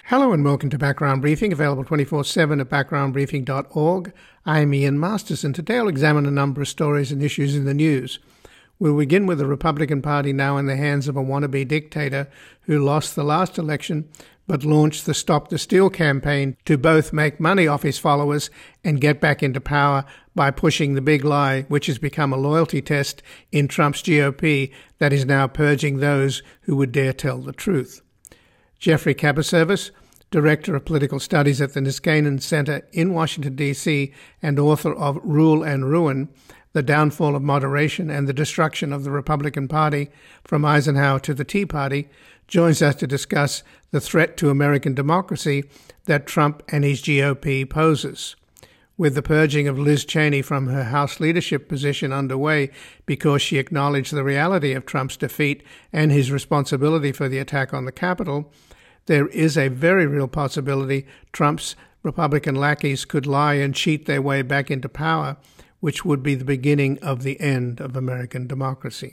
Hello and welcome to Background Briefing, available 24/7 at backgroundbriefing.org. I'm Ian Masters, and today I'll examine a number of stories and issues in the news. We'll begin with the Republican Party now in the hands of a wannabe dictator who lost the last election but launched the Stop the Steal campaign to both make money off his followers and get back into power by pushing the big lie, which has become a loyalty test in Trump's GOP that is now purging those who would dare tell the truth. Jeffrey Kabaservis, Director of Political Studies at the Niskanen Center in Washington, D.C., and author of Rule and Ruin, The Downfall of Moderation and the Destruction of the Republican Party, from Eisenhower to the Tea Party, joins us to discuss the threat to American democracy that Trump and his GOP poses. With the purging of Liz Cheney from her House leadership position underway because she acknowledged the reality of Trump's defeat and his responsibility for the attack on the Capitol, there is a very real possibility Trump's Republican lackeys could lie and cheat their way back into power, which would be the beginning of the end of American democracy.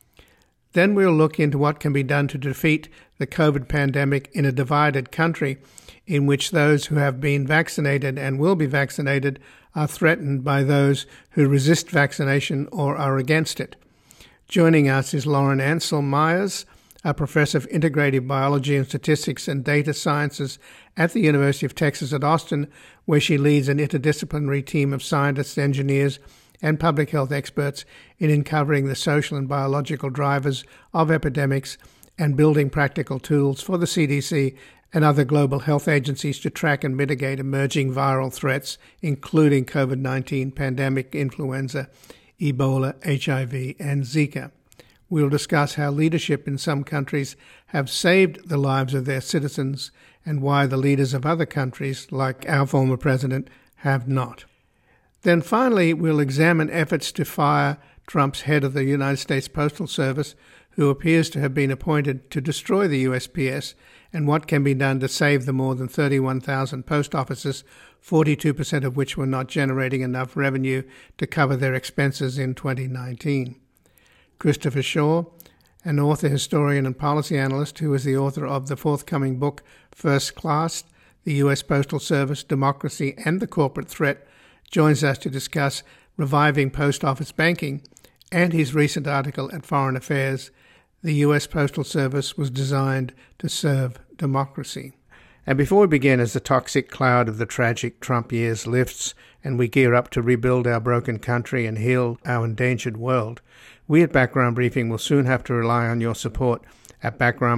Then we'll look into what can be done to defeat the COVID pandemic in a divided country in which those who have been vaccinated and will be vaccinated are threatened by those who resist vaccination or are against it. Joining us is Lauren Ansel Myers, a professor of integrative biology and statistics and data sciences at the University of Texas at Austin, where she leads an interdisciplinary team of scientists, engineers, and public health experts in uncovering the social and biological drivers of epidemics and building practical tools for the CDC and other global health agencies to track and mitigate emerging viral threats, including COVID-19 pandemic, influenza, Ebola, HIV, and Zika. We'll discuss how leadership in some countries have saved the lives of their citizens and why the leaders of other countries, like our former president, have not. Then finally, we'll examine efforts to fire Trump's head of the United States Postal Service, who appears to have been appointed to destroy the USPS, and what can be done to save the more than 31,000 post offices, 42% of which were not generating enough revenue to cover their expenses in 2019. Christopher Shaw, an author, historian, and policy analyst who is the author of the forthcoming book First Class, The U.S. Postal Service, Democracy, and the Corporate Threat, joins us to discuss reviving post office banking and his recent article at Foreign Affairs, The U.S. Postal Service was designed to serve democracy. And before we begin, as the toxic cloud of the tragic Trump years lifts and we gear up to rebuild our broken country and heal our endangered world, we at Background Briefing will soon have to rely on your support at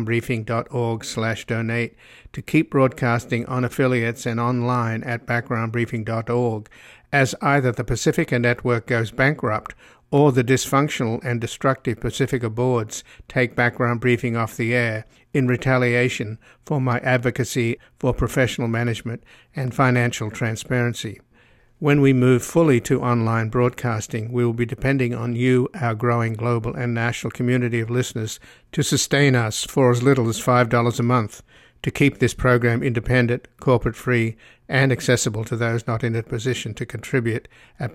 backgroundbriefing.org/donate to keep broadcasting on affiliates and online at backgroundbriefing.org, as either the Pacifica Network goes bankrupt or the dysfunctional and destructive Pacifica boards take Background Briefing off the air in retaliation for my advocacy for professional management and financial transparency. When we move fully to online broadcasting, we will be depending on you, our growing global and national community of listeners, to sustain us for as little as $5 a month to keep this program independent, corporate-free, and accessible to those not in a position to contribute at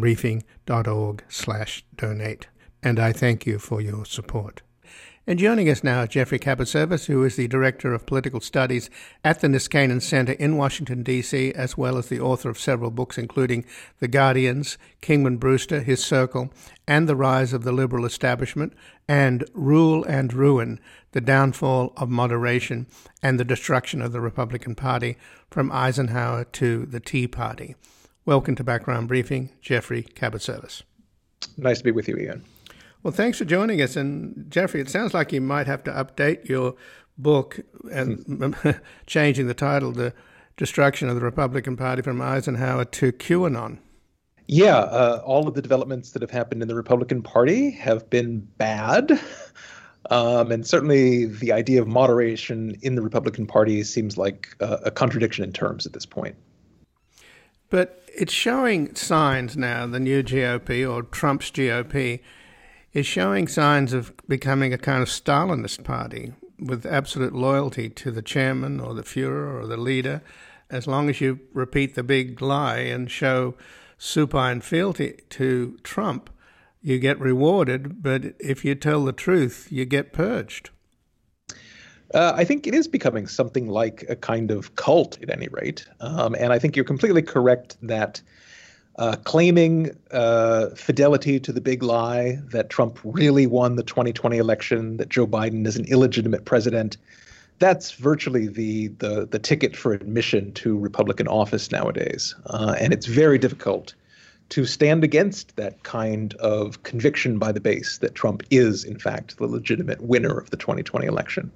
backgroundbriefing.org/donate. And I thank you for your support. And joining us now is Jeffrey Kabaservis, who is the Director of Political Studies at the Niskanen Center in Washington, D.C., as well as the author of several books, including The Guardians, Kingman Brewster, His Circle, and The Rise of the Liberal Establishment, and Rule and Ruin, The Downfall of Moderation and the Destruction of the Republican Party, from Eisenhower to the Tea Party. Welcome to Background Briefing, Jeffrey Kabaservis. Nice to be with you, Ian. Well, thanks for joining us. And Jeffrey, it sounds like you might have to update your book and changing the title, The Destruction of the Republican Party from Eisenhower to QAnon. Yeah, all of the developments that have happened in the Republican Party have been bad. And certainly the idea of moderation in the Republican Party seems like a contradiction in terms at this point. But it's showing signs now, the new GOP, or Trump's GOP, is showing signs of becoming a kind of Stalinist party with absolute loyalty to the chairman or the Fuhrer or the leader, as long as you repeat the big lie and show supine fealty to Trump, you get rewarded, but if you tell the truth, you get purged. I think it is becoming something like a kind of cult at any rate. And I think you're completely correct that claiming fidelity to the big lie that Trump really won the 2020 election, that Joe Biden is an illegitimate president, that's virtually the ticket for admission to Republican office nowadays. And it's very difficult to stand against that kind of conviction by the base that Trump is, in fact, the legitimate winner of the 2020 election.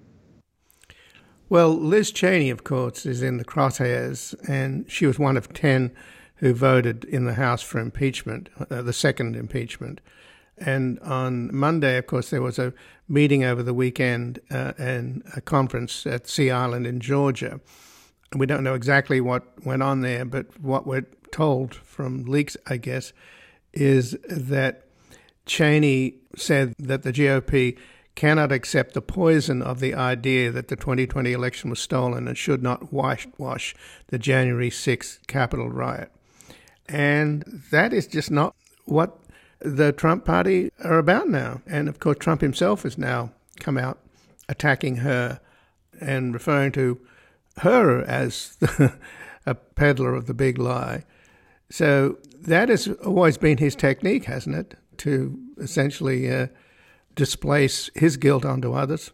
Well, Liz Cheney, of course, is in the crosshairs, and she was one of 10 who voted in the House for impeachment, the second impeachment. And on Monday, of course, there was a meeting over the weekend and a conference at Sea Island in Georgia. We don't know exactly what went on there, but what we're told from leaks, I guess, is that Cheney said that the GOP cannot accept the poison of the idea that the 2020 election was stolen and should not whitewash the January 6th Capitol riot. And that is just not what the Trump party are about now. And of course, Trump himself has now come out attacking her and referring to her as a peddler of the big lie. So that has always been his technique, hasn't it? To essentially displace his guilt onto others.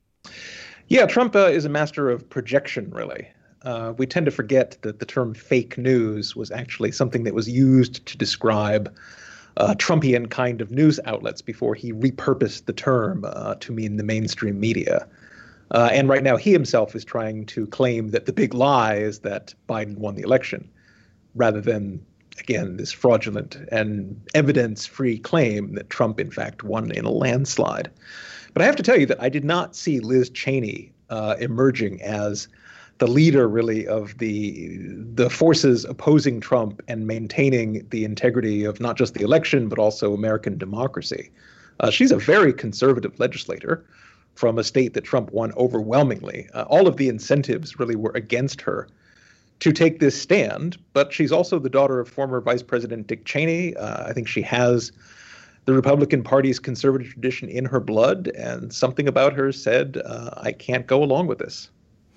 Yeah, Trump is a master of projection, really. We tend to forget that the term fake news was actually something that was used to describe Trumpian kind of news outlets before he repurposed the term to mean the mainstream media. And right now he himself is trying to claim that the big lie is that Biden won the election, rather than, again, this fraudulent and evidence-free claim that Trump, in fact, won in a landslide. But I have to tell you that I did not see Liz Cheney emerging as the leader, really, of the forces opposing Trump and maintaining the integrity of not just the election, but also American democracy. She's a very conservative legislator from a state that Trump won overwhelmingly. All of the incentives really were against her to take this stand, but she's also the daughter of former Vice President Dick Cheney. I think she has the Republican Party's conservative tradition in her blood, and something about her said, I can't go along with this.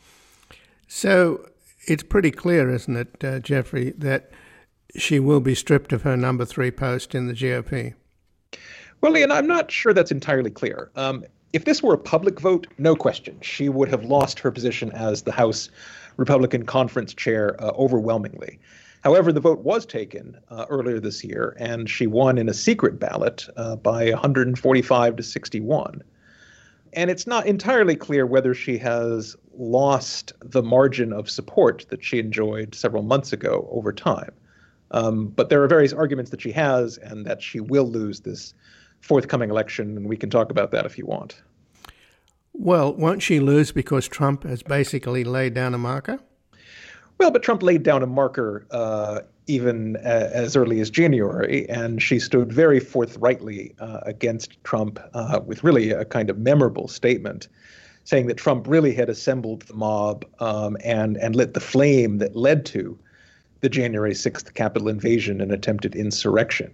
So it's pretty clear, isn't it, Jeffrey, that she will be stripped of her number 3 post in the GOP? Well, Ian, I'm not sure that's entirely clear. If this were a public vote, no question, she would have lost her position as the House Republican Conference chair overwhelmingly. However, the vote was taken earlier this year, and she won in a secret ballot by 145 to 61. And it's not entirely clear whether she has lost the margin of support that she enjoyed several months ago over time. But there are various arguments that she has and that she will lose this forthcoming election, and we can talk about that if you want. Well, won't she lose because Trump has basically laid down a marker? Well, but Trump laid down a marker even as early as January, and she stood very forthrightly against Trump with really a kind of memorable statement, saying that Trump really had assembled the mob and lit the flame that led to the January 6th Capitol invasion and attempted insurrection.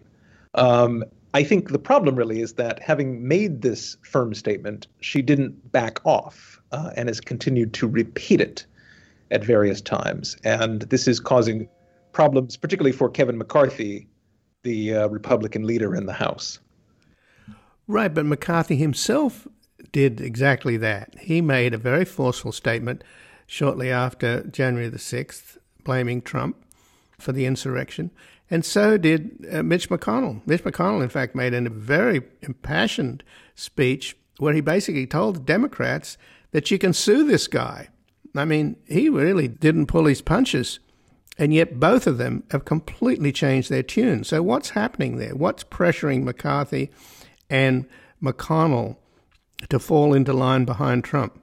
I think the problem really is that having made this firm statement, she didn't back off and has continued to repeat it at various times. And this is causing problems, particularly for Kevin McCarthy, the Republican leader in the House. Right, but McCarthy himself did exactly that. He made a very forceful statement shortly after January the 6th, blaming Trump for the insurrection. And so did Mitch McConnell. Mitch McConnell, in fact, made a very impassioned speech where he basically told the Democrats that you can sue this guy. I mean, he really didn't pull his punches. And yet both of them have completely changed their tune. So what's happening there? What's pressuring McCarthy and McConnell to fall into line behind Trump?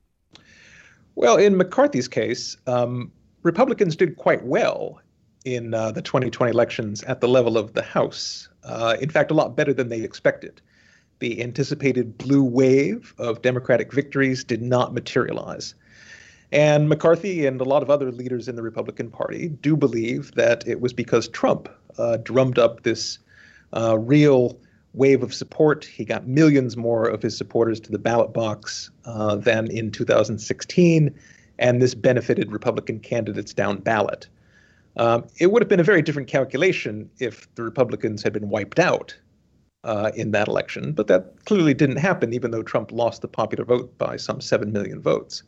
Well, in McCarthy's case, Republicans did quite well in the 2020 elections at the level of the House. In fact, a lot better than they expected. The anticipated blue wave of Democratic victories did not materialize. And McCarthy and a lot of other leaders in the Republican Party do believe that it was because Trump drummed up this real wave of support. He got millions more of his supporters to the ballot box than in 2016, and this benefited Republican candidates down ballot. It would have been a very different calculation if the Republicans had been wiped out in that election, but that clearly didn't happen, even though Trump lost the popular vote by some 7 million votes.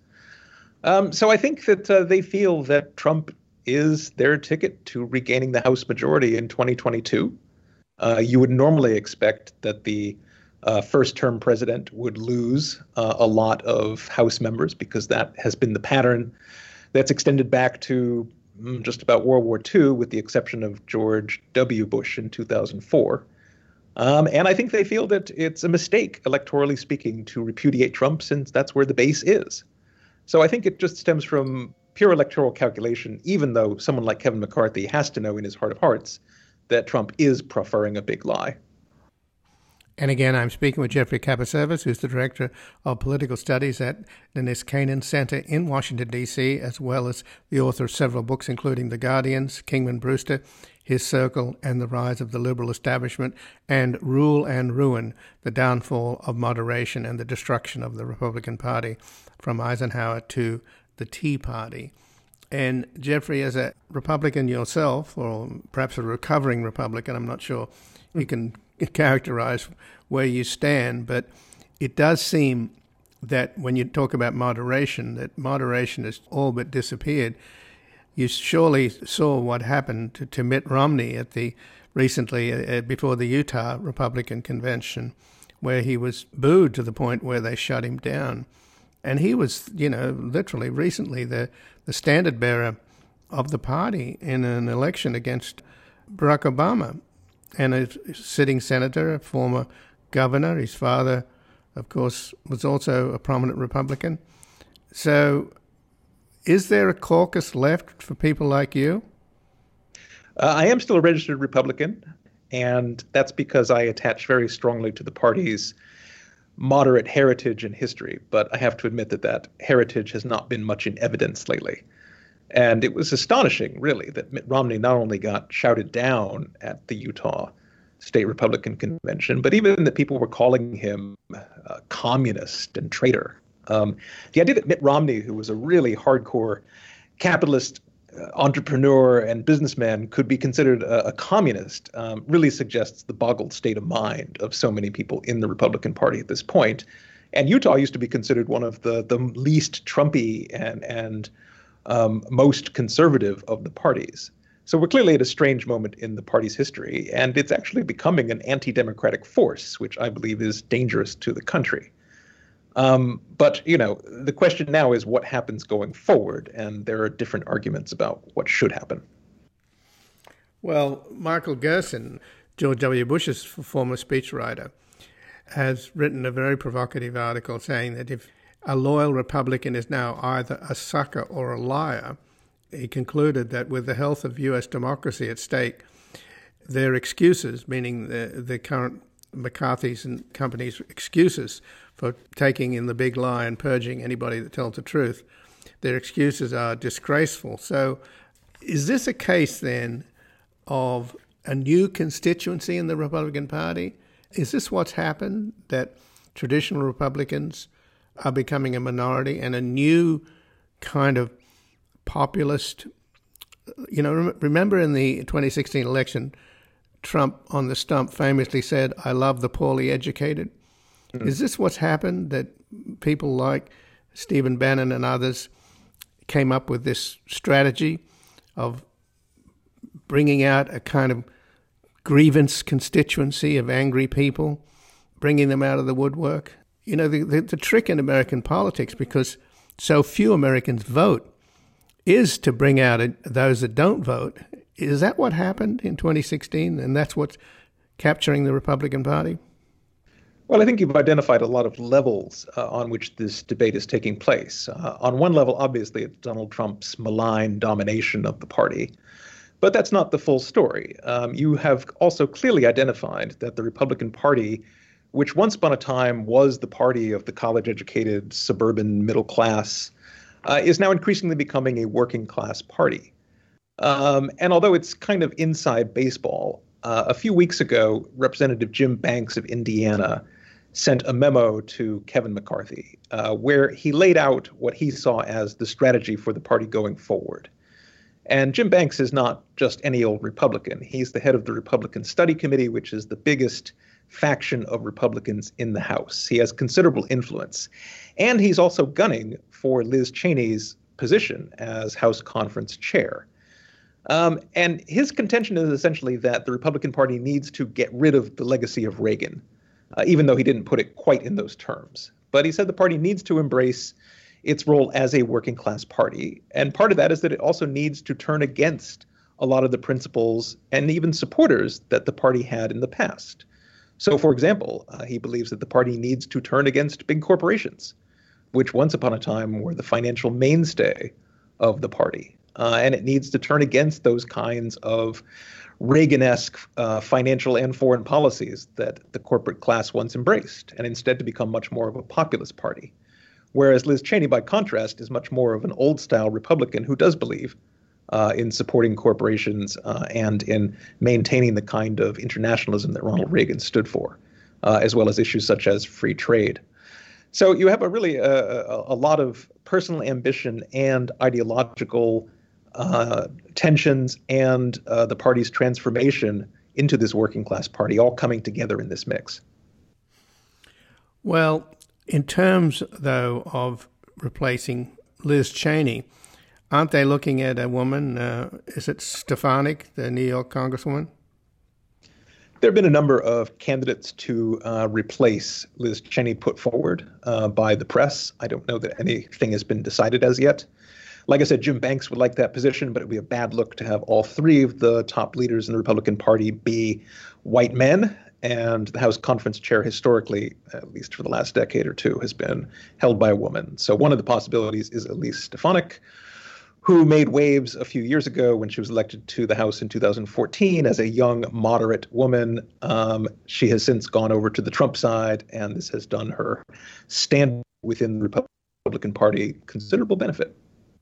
So I think that they feel that Trump is their ticket to regaining the House majority in 2022. You would normally expect that the first-term president would lose a lot of House members because that has been the pattern that's extended back to just about World War II, with the exception of George W. Bush in 2004. And I think they feel that it's a mistake, electorally speaking, to repudiate Trump, since that's where the base is. So I think it just stems from pure electoral calculation, even though someone like Kevin McCarthy has to know in his heart of hearts that Trump is preferring a big lie. And again, I'm speaking with Jeffrey Kapaservis, who's the Director of Political Studies at the Niskanen Center in Washington, D.C., as well as the author of several books, including The Guardian's Kingman Brewster, His Circle, and the Rise of the Liberal Establishment, and Rule and Ruin, the Downfall of Moderation and the Destruction of the Republican Party, from Eisenhower to the Tea Party. And Jeffrey, as a Republican yourself, or perhaps a recovering Republican, I'm not sure you can characterize where you stand, but it does seem that when you talk about moderation, that moderation has all but disappeared. You surely saw what happened to Mitt Romney at the recently before the Utah Republican Convention, where he was booed to the point where they shut him down. And he was, literally recently the standard bearer of the party in an election against Barack Obama, and a sitting senator, a former governor. His father, of course, was also a prominent Republican. So is there a caucus left for people like you? I am still a registered Republican, and that's because I attach very strongly to the party's moderate heritage and history. But I have to admit that heritage has not been much in evidence lately. And it was astonishing, really, that Mitt Romney not only got shouted down at the Utah State Republican Convention, but even that people were calling him a communist and traitor. The idea that Mitt Romney, who was a really hardcore capitalist entrepreneur and businessman, could be considered a communist really suggests the boggled state of mind of so many people in the Republican Party at this point. And Utah used to be considered one of the least Trumpy and most conservative of the parties. So we're clearly at a strange moment in the party's history, and it's actually becoming an anti-democratic force, which I believe is dangerous to the country. But, the question now is what happens going forward, and there are different arguments about what should happen. Well, Michael Gerson, George W. Bush's former speechwriter, has written a very provocative article saying that if a loyal Republican is now either a sucker or a liar, he concluded that with the health of U.S. democracy at stake, their excuses, meaning the current McCarthy's and company's excuses for taking in the big lie and purging anybody that tells the truth, their excuses are disgraceful. So is this a case then of a new constituency in the Republican Party? Is this what's happened, that traditional Republicans are becoming a minority and a new kind of populist? Remember in the 2016 election, Trump on the stump famously said, "I love the poorly educated." Mm-hmm. Is this what's happened, that people like Stephen Bannon and others came up with this strategy of bringing out a kind of grievance constituency of angry people, bringing them out of the woodwork? The trick in American politics, because so few Americans vote, is to bring out those that don't vote. Is that what happened in 2016, and that's what's capturing the Republican Party? Well, I think you've identified a lot of levels on which this debate is taking place. On one level, obviously, it's Donald Trump's malign domination of the party. But that's not the full story. You have also clearly identified that the Republican Party, which once upon a time was the party of the college-educated suburban middle class, is now increasingly becoming a working class party. And although it's kind of inside baseball, A few weeks ago, Representative Jim Banks of Indiana sent a memo to Kevin McCarthy where he laid out what he saw as the strategy for the party going forward. And Jim Banks is not just any old Republican. He's the head of the Republican Study Committee, which is the biggest faction of Republicans in the House. He has considerable influence. And he's also gunning for Liz Cheney's position as House Conference chair. And his contention is essentially that the Republican Party needs to get rid of the legacy of Reagan, even though he didn't put it quite in those terms. But he said the party needs to embrace its role as a working class party. And part of that is that it also needs to turn against a lot of the principles and even supporters that the party had in the past. So, for example, he believes that the party needs to turn against big corporations, which once upon a time were the financial mainstay of the party. And it needs to turn against those kinds of Reagan-esque financial and foreign policies that the corporate class once embraced, and instead to become much more of a populist party. Whereas Liz Cheney, by contrast, is much more of an old-style Republican who does believe in supporting corporations and in maintaining the kind of internationalism that Ronald Reagan stood for, as well as issues such as free trade. So you have a lot of personal ambition and ideological tensions and the party's transformation into this working class party all coming together in this mix. Well, in terms, though, of replacing Liz Cheney, aren't they looking at a woman, is it Stefanik, the New York congresswoman? There have been a number of candidates to replace Liz Cheney put forward by the press. I don't know that anything has been decided as yet. Like I said, Jim Banks would like that position, but it would be a bad look to have all three of the top leaders in the Republican Party be white men. And the House Conference chair historically, at least for the last decade or two, has been held by a woman. So one of the possibilities is Elise Stefanik, who made waves a few years ago when she was elected to the House in 2014 as a young, moderate woman. She has since gone over to the Trump side, and this has done her stand within the Republican Party considerable benefit.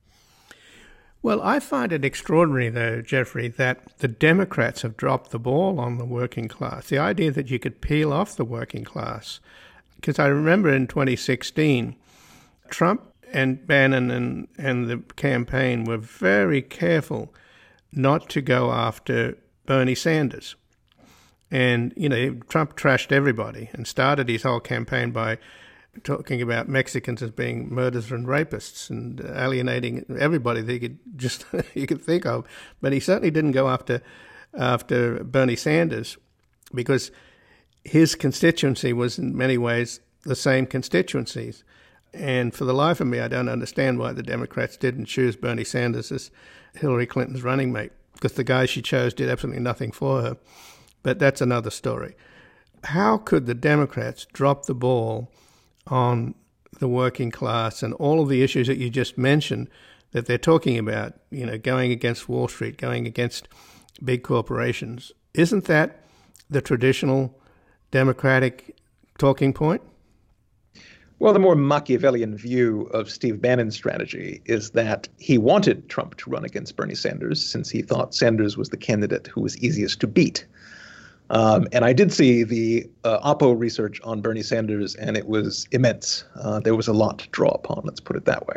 Well, I find it extraordinary, though, Jeffrey, that the Democrats have dropped the ball on the working class. The idea that you could peel off the working class. Because I remember in 2016, Trump and Bannon and the campaign were very careful not to go after Bernie Sanders. And, Trump trashed everybody and started his whole campaign by talking about Mexicans as being murderers and rapists and alienating everybody that you could think of. But he certainly didn't go after Bernie Sanders because his constituency was in many ways the same constituencies. And for the life of me, I don't understand why the Democrats didn't choose Bernie Sanders as Hillary Clinton's running mate, because the guy she chose did absolutely nothing for her. But that's another story. How could the Democrats drop the ball on the working class and all of the issues that you just mentioned that they're talking about, going against Wall Street, going against big corporations? Isn't that the traditional Democratic talking point? Well, the more Machiavellian view of Steve Bannon's strategy is that he wanted Trump to run against Bernie Sanders since he thought Sanders was the candidate who was easiest to beat. And I did see the Oppo research on Bernie Sanders, and it was immense. There was a lot to draw upon, let's put it that way.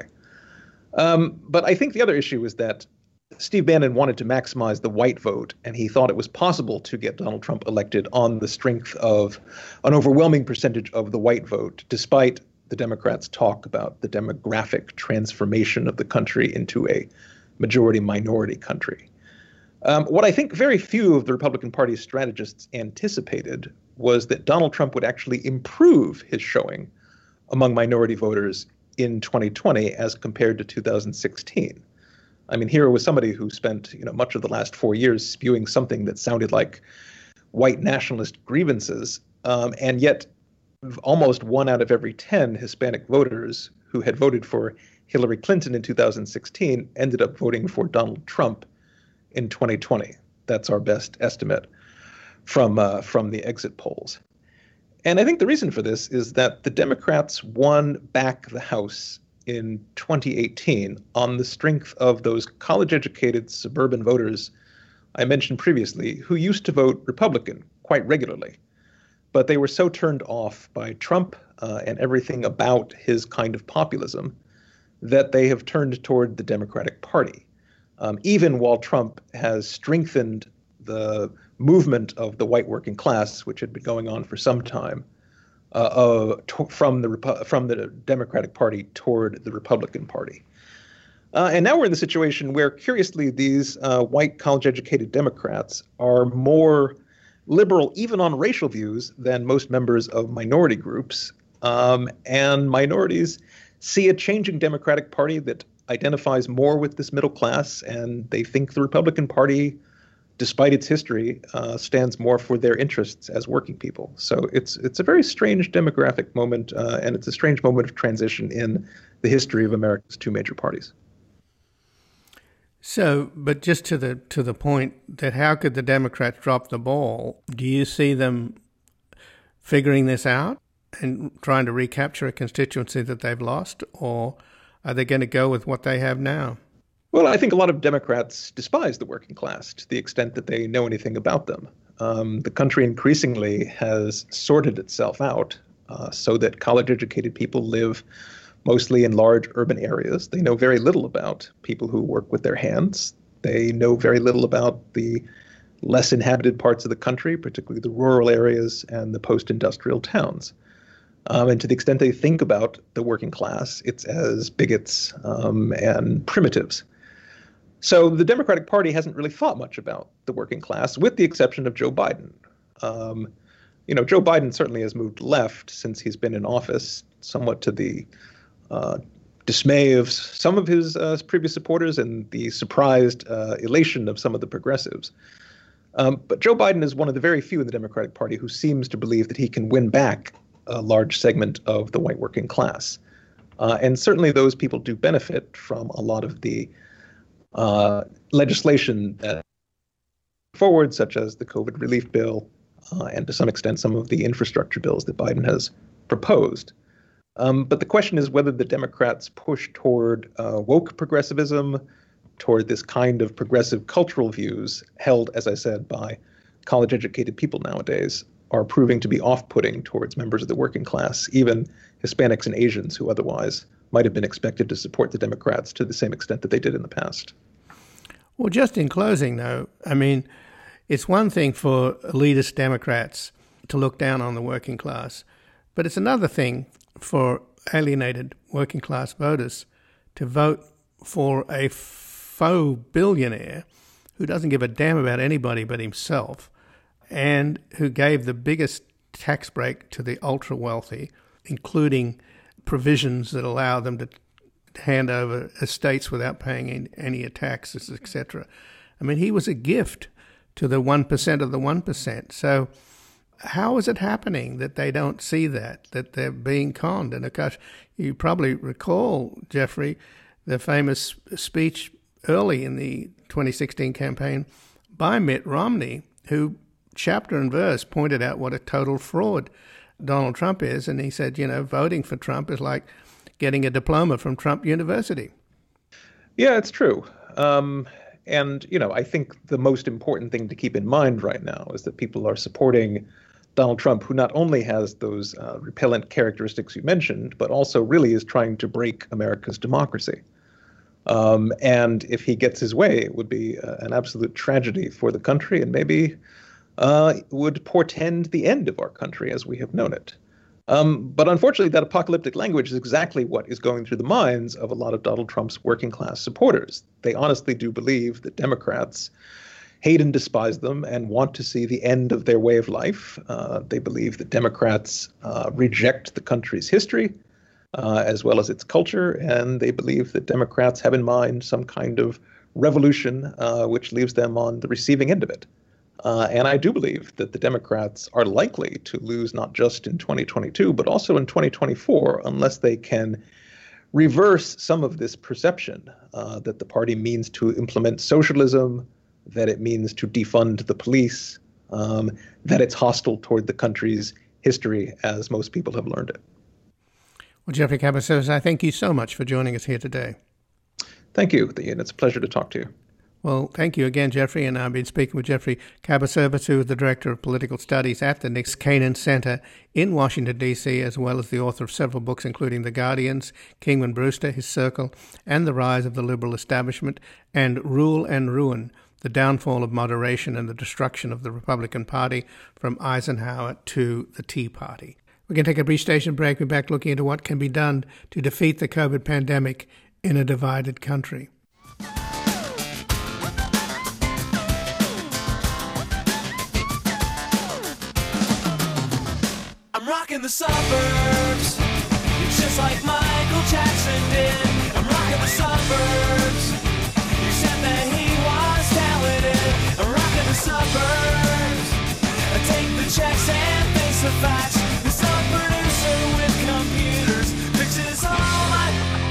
But I think the other issue is that Steve Bannon wanted to maximize the white vote, and he thought it was possible to get Donald Trump elected on the strength of an overwhelming percentage of the white vote, despite the Democrats' talk about the demographic transformation of the country into a majority-minority country. What I think very few of the Republican Party's strategists anticipated was that Donald Trump would actually improve his showing among minority voters in 2020 as compared to 2016. I mean, here was somebody who spent much of the last 4 years spewing something that sounded like white nationalist grievances, and yet almost 1 out of every 10 Hispanic voters who had voted for Hillary Clinton in 2016 ended up voting for Donald Trump in 2020. That's our best estimate from the exit polls. And I think the reason for this is that the Democrats won back the House in 2018 on the strength of those college-educated suburban voters I mentioned previously, who used to vote Republican quite regularly. But they were so turned off by Trump and everything about his kind of populism that they have turned toward the Democratic Party. Even while Trump has strengthened the movement of the white working class, which had been going on for some time, from the Democratic Party toward the Republican Party. And now we're in the situation where, curiously, these white college-educated Democrats are more liberal, even on racial views, than most members of minority groups. And minorities see a changing Democratic Party that identifies more with this middle class, and they think the Republican Party, despite its history, stands more for their interests as working people. So it's a very strange demographic moment, and it's a strange moment of transition in the history of America's two major parties. So, but just to the point that how could the Democrats drop the ball? Do you see them figuring this out and trying to recapture a constituency that they've lost, or are they going to go with what they have now? Well, I think a lot of Democrats despise the working class to the extent that they know anything about them. The country increasingly has sorted itself out so that college-educated people live mostly in large urban areas. They know very little about people who work with their hands. They know very little about the less inhabited parts of the country, particularly the rural areas and the post-industrial towns. And to the extent they think about the working class, it's as bigots and primitives. So the Democratic Party hasn't really thought much about the working class, with the exception of Joe Biden. Joe Biden certainly has moved left since he's been in office, somewhat to the dismay of some of his previous supporters and the surprised elation of some of the progressives. But Joe Biden is one of the very few in the Democratic Party who seems to believe that he can win back a large segment of the white working class. And certainly those people do benefit from a lot of the legislation that forward, such as the COVID relief bill, and to some extent some of the infrastructure bills that Biden has proposed. But the question is whether the Democrats push toward woke progressivism, toward this kind of progressive cultural views held, as I said, by college-educated people nowadays, are proving to be off-putting towards members of the working class, even Hispanics and Asians who otherwise might have been expected to support the Democrats to the same extent that they did in the past. Well, just in closing, though, I mean, it's one thing for elitist Democrats to look down on the working class, but it's another thing for alienated working class voters to vote for a faux billionaire who doesn't give a damn about anybody but himself and who gave the biggest tax break to the ultra wealthy, including provisions that allow them to hand over estates without paying any taxes, etc. I mean, he was a gift to the 1% of the 1%. So how is it happening that they don't see that they're being conned? And of course, you probably recall, Jeffrey, the famous speech early in the 2016 campaign by Mitt Romney, who chapter and verse pointed out what a total fraud Donald Trump is. And he said, voting for Trump is like getting a diploma from Trump University. Yeah, it's true. I think the most important thing to keep in mind right now is that people are supporting Donald Trump, who not only has those repellent characteristics you mentioned, but also really is trying to break America's democracy. And if he gets his way, it would be an absolute tragedy for the country and maybe would portend the end of our country as we have known it. But unfortunately, that apocalyptic language is exactly what is going through the minds of a lot of Donald Trump's working class supporters. They honestly do believe that Democrats hate and despise them and want to see the end of their way of life. They believe that Democrats reject the country's history as well as its culture, and they believe that Democrats have in mind some kind of revolution which leaves them on the receiving end of it. And I do believe that the Democrats are likely to lose not just in 2022, but also in 2024, unless they can reverse some of this perception that the party means to implement socialism, that it means to defund the police, that it's hostile toward the country's history as most people have learned it. Well, Jeffrey Cabassos, I thank you so much for joining us here today. Thank you, Ian. It's a pleasure to talk to you. Well, thank you again, Jeffrey. And I've been speaking with Jeffrey Cabaservice, who is the Director of Political Studies at the Nick Canaan Center in Washington, D.C., as well as the author of several books, including The Guardians, Kingman Brewster, His Circle, and The Rise of the Liberal Establishment, and Rule and Ruin, The Downfall of Moderation and the Destruction of the Republican Party from Eisenhower to the Tea Party. We're going to take a brief station break. We're back looking into what can be done to defeat the COVID pandemic in a divided country. Rocking the suburbs, just like Michael Jackson did. I'm rocking the suburbs, you said that he was talented. I'm rocking the suburbs, I take the checks and face the facts. The sub producer with computers fixes all my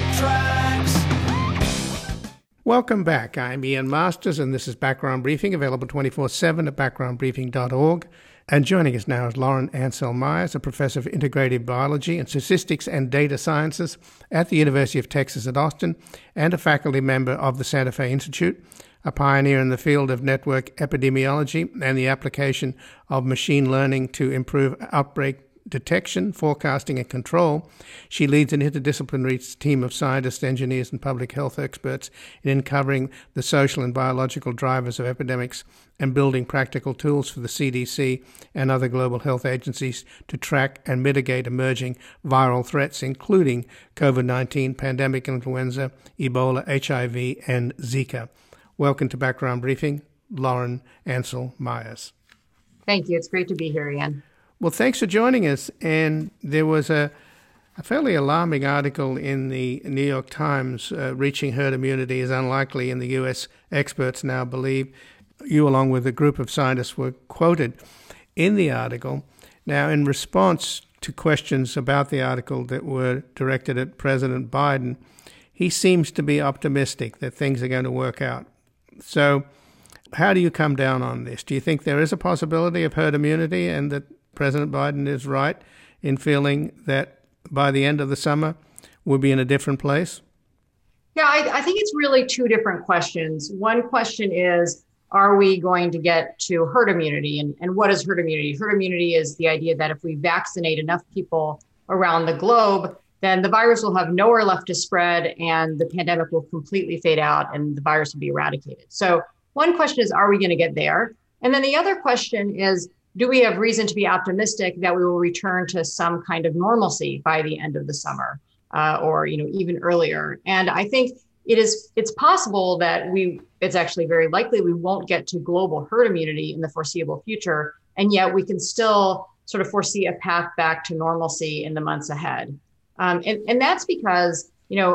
tracks. Welcome back. I'm Ian Masters, and this is Background Briefing, available 24/7 at backgroundbriefing.org. And joining us now is Lauren Ansel Myers, a professor of integrative biology and statistics and data sciences at the University of Texas at Austin and a faculty member of the Santa Fe Institute, a pioneer in the field of network epidemiology and the application of machine learning to improve outbreak detection, forecasting, and control. She leads an interdisciplinary team of scientists, engineers, and public health experts in uncovering the social and biological drivers of epidemics and building practical tools for the CDC and other global health agencies to track and mitigate emerging viral threats, including COVID-19, pandemic influenza, Ebola, HIV, and Zika. Welcome to Background Briefing, Lauren Ansel Myers. Thank you. It's great to be here, Ian. Well, thanks for joining us. And there was a fairly alarming article in the New York Times, reaching herd immunity is unlikely, and the U.S. experts now believe. You, along with a group of scientists, were quoted in the article. Now, in response to questions about the article that were directed at President Biden, he seems to be optimistic that things are going to work out. So how do you come down on this? Do you think there is a possibility of herd immunity and that President Biden is right in feeling that by the end of the summer, we'll be in a different place? Yeah, I think it's really two different questions. One question is, are we going to get to herd immunity? And what is herd immunity? Herd immunity is the idea that if we vaccinate enough people around the globe, then the virus will have nowhere left to spread and the pandemic will completely fade out and the virus will be eradicated. So one question is, are we going to get there? And then the other question is, do we have reason to be optimistic that we will return to some kind of normalcy by the end of the summer, or even earlier? And I think it's possible that it's actually very likely we won't get to global herd immunity in the foreseeable future, and yet we can still sort of foresee a path back to normalcy in the months ahead. And that's because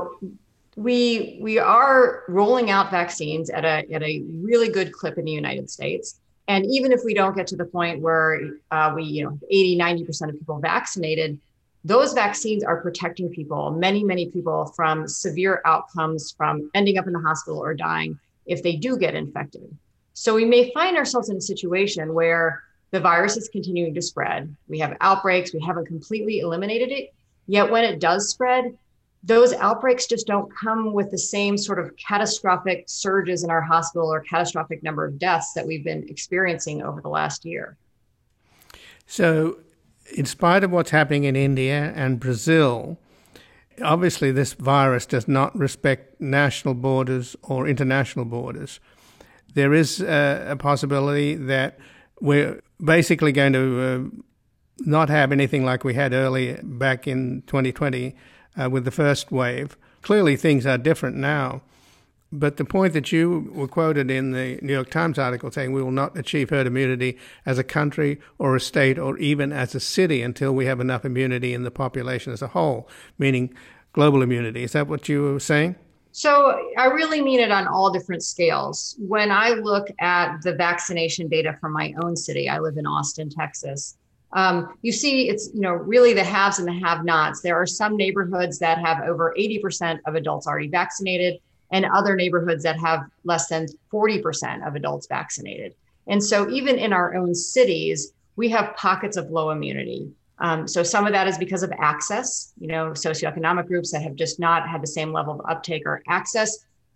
we are rolling out vaccines at a really good clip in the United States. And even if we don't get to the point where 80, 90% of people vaccinated, those vaccines are protecting people, many, many people, from severe outcomes, from ending up in the hospital or dying if they do get infected. So we may find ourselves in a situation where the virus is continuing to spread. We have outbreaks, we haven't completely eliminated it, yet when it does spread, those outbreaks just don't come with the same sort of catastrophic surges in our hospital or catastrophic number of deaths that we've been experiencing over the last year. So in spite of what's happening in India and Brazil, obviously this virus does not respect national borders or international borders. There is a possibility that we're basically going to not have anything like we had early back in 2020 with the first wave. Clearly things are different now. But the point that you were quoted in the New York Times article saying we will not achieve herd immunity as a country or a state or even as a city until we have enough immunity in the population as a whole, meaning global immunity. Is that what you were saying? So I really mean it on all different scales. When I look at the vaccination data from my own city, I live in Austin, Texas. You see, it's really the haves and the have-nots. There are some neighborhoods that have over 80% of adults already vaccinated, and other neighborhoods that have less than 40% of adults vaccinated. And so even in our own cities, we have pockets of low immunity. So some of that is because of access, socioeconomic groups that have just not had the same level of uptake or access.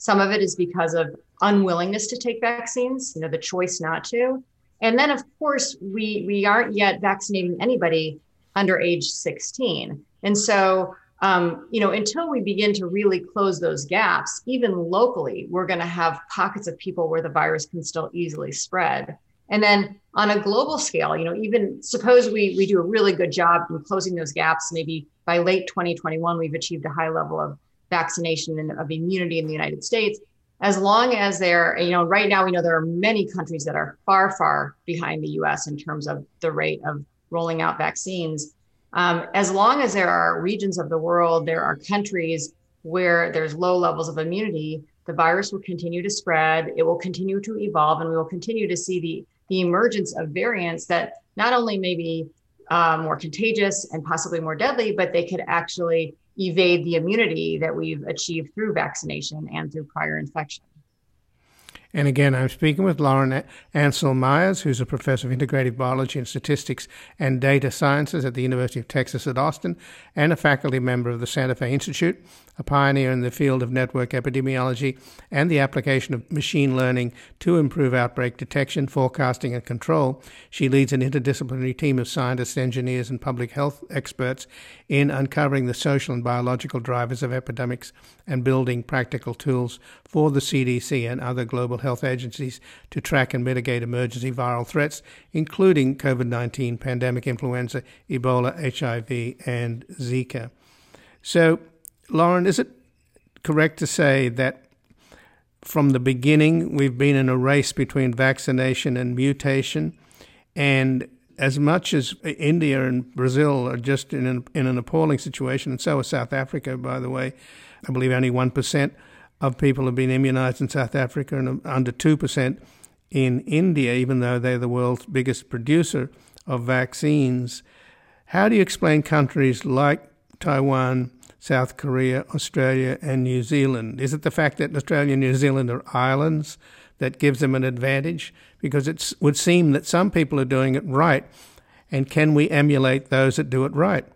Some of it is because of unwillingness to take vaccines, the choice not to. And then, of course, we aren't yet vaccinating anybody under age 16. And so, until we begin to really close those gaps, even locally, we're going to have pockets of people where the virus can still easily spread. And then on a global scale, even suppose we do a really good job in closing those gaps, maybe by late 2021, we've achieved a high level of vaccination and of immunity in the United States. As long as right now we know there are many countries that are far, far behind the US in terms of the rate of rolling out vaccines. As long as there are regions of the world, there are countries where there's low levels of immunity, the virus will continue to spread, it will continue to evolve, and we will continue to see the emergence of variants that not only may be more contagious and possibly more deadly, but they could actually evade the immunity that we've achieved through vaccination and through prior infection. And again, I'm speaking with Lauren Ansel Myers, who's a professor of integrative biology and statistics and data sciences at the University of Texas at Austin, and a faculty member of the Santa Fe Institute, a pioneer in the field of network epidemiology and the application of machine learning to improve outbreak detection, forecasting, and control. She leads an interdisciplinary team of scientists, engineers, and public health experts in uncovering the social and biological drivers of epidemics and building practical tools for the CDC and other global health agencies to track and mitigate emergency viral threats, including COVID-19, pandemic influenza, Ebola, HIV, and Zika. So, Lauren, is it correct to say that from the beginning we've been in a race between vaccination and mutation, and as much as India and Brazil are just in an appalling situation, and so is South Africa, by the way, I believe only 1% of people have been immunized in South Africa and under 2% in India, even though they're the world's biggest producer of vaccines. How do you explain countries like Taiwan, South Korea, Australia, and New Zealand? Is it the fact that Australia and New Zealand are islands that gives them an advantage? Because it would seem that some people are doing it right, and can we emulate those that do it right?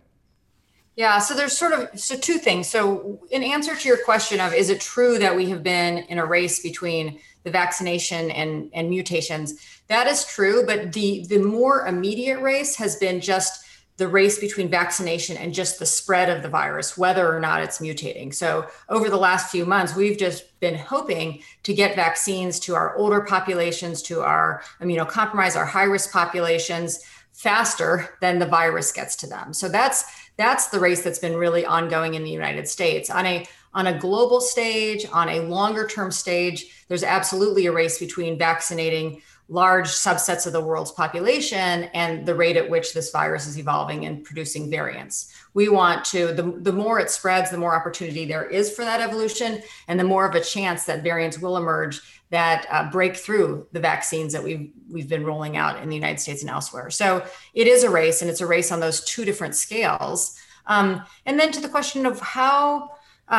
Yeah, so there's two things. So in answer to your question of, is it true that we have been in a race between the vaccination and mutations? That is true, but the more immediate race has been just the race between vaccination and just the spread of the virus, whether or not it's mutating. So over the last few months, we've just been hoping to get vaccines to our older populations, to our immunocompromised, our high-risk populations faster than the virus gets to them. So that's the race that's been really ongoing in the United States. On a global stage, on a longer term stage, there's absolutely a race between vaccinating large subsets of the world's population and the rate at which this virus is evolving and producing variants. We want to, the more it spreads, the more opportunity there is for that evolution, and the more of a chance that variants will emerge that break through the vaccines that we've been rolling out in the United States and elsewhere. So it is a race, and it's a race on those two different scales. And then to the question of how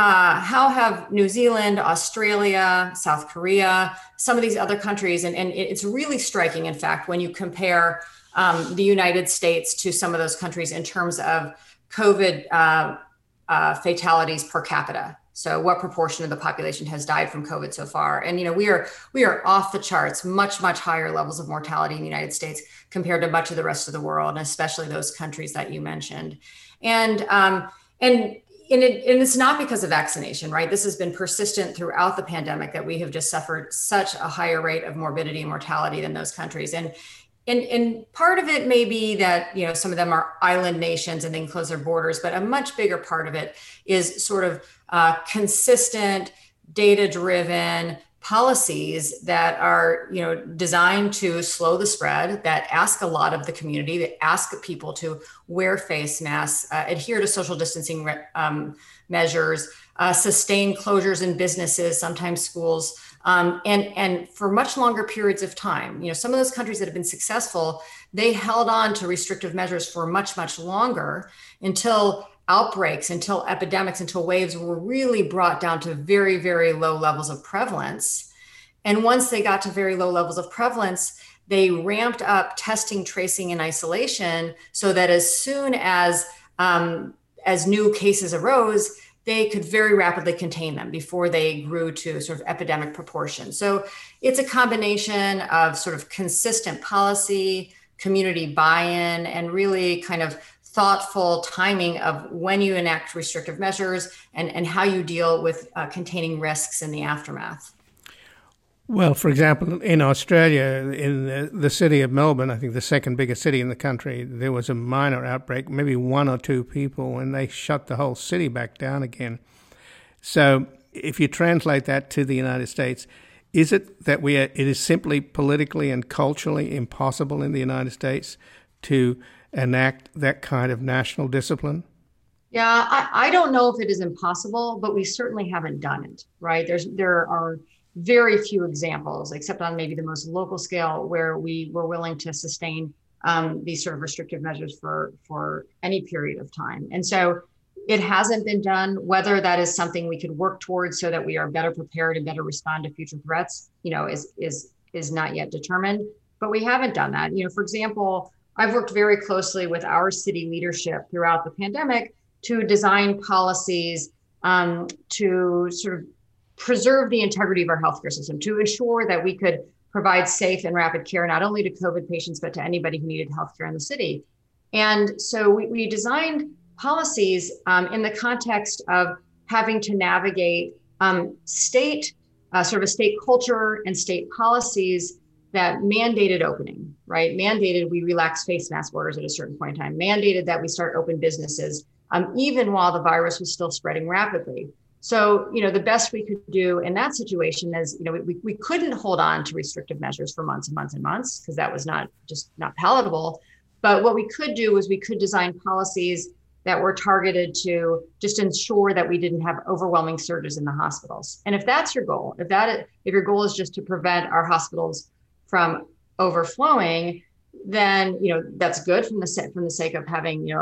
have New Zealand, Australia, South Korea, some of these other countries, and it's really striking, in fact, when you compare the United States to some of those countries in terms of COVID fatalities per capita. So what proportion of the population has died from COVID so far? And, we are off the charts, much higher levels of mortality in the United States compared to much of the rest of the world, and especially those countries that you mentioned. And it's not because of vaccination, right? This has been persistent throughout the pandemic, that we have just suffered such a higher rate of morbidity and mortality than those countries. And part of it may be that, some of them are island nations and they can close their borders, but a much bigger part of it is sort of consistent, data-driven policies that are, designed to slow the spread, that ask a lot of the community, that ask people to wear face masks, adhere to social distancing measures, sustain closures in businesses, sometimes schools, and for much longer periods of time. Some of those countries that have been successful, they held on to restrictive measures for much longer until outbreaks, until epidemics, until waves were really brought down to very, very low levels of prevalence. And once they got to very low levels of prevalence, they ramped up testing, tracing, and isolation so that as soon as new cases arose, they could very rapidly contain them before they grew to sort of epidemic proportions. So it's a combination of sort of consistent policy, community buy-in, and really kind of thoughtful timing of when you enact restrictive measures and how you deal with containing risks in the aftermath. Well, for example, in Australia, in the city of Melbourne, I think the second biggest city in the country, there was a minor outbreak, maybe one or two people, and they shut the whole city back down again. So if you translate that to the United States, is it that it is simply politically and culturally impossible in the United States to enact that kind of national discipline? Yeah, I don't know if it is impossible, but we certainly haven't done it, right? There are very few examples, except on maybe the most local scale, where we were willing to sustain these sort of restrictive measures for any period of time. And so it hasn't been done. Whether that is something we could work towards so that we are better prepared and better respond to future threats, is not yet determined. But we haven't done that. For example, I've worked very closely with our city leadership throughout the pandemic to design policies to sort of preserve the integrity of our healthcare system, to ensure that we could provide safe and rapid care, not only to COVID patients, but to anybody who needed healthcare in the city. And so we designed policies in the context of having to navigate state culture and state policies that mandated opening, right? Mandated we relax face mask orders at a certain point in time, mandated that we start open businesses, even while the virus was still spreading rapidly. So, the best we could do in that situation is, we couldn't hold on to restrictive measures for months and months and months, because that was not palatable. But what we could do was we could design policies that were targeted to just ensure that we didn't have overwhelming surges in the hospitals. And if that's your goal, if your goal is just to prevent our hospitals from overflowing, then, that's good from the sake of having,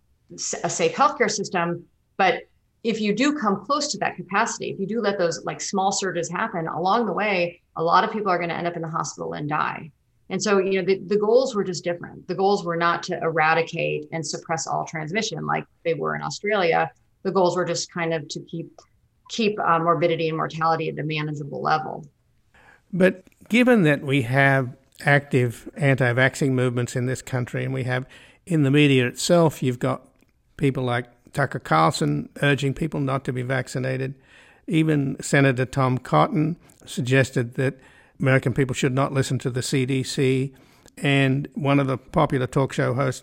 a safe healthcare system. But if you do come close to that capacity, if you do let those small surges happen along the way, a lot of people are going to end up in the hospital and die. And so, the goals were just different. The goals were not to eradicate and suppress all transmission like they were in Australia. The goals were just kind of to keep morbidity and mortality at a manageable level. But given that we have active anti-vaxxing movements in this country, and we have in the media itself, you've got people like Tucker Carlson urging people not to be vaccinated. Even Senator Tom Cotton suggested that American people should not listen to the CDC. And one of the popular talk show hosts,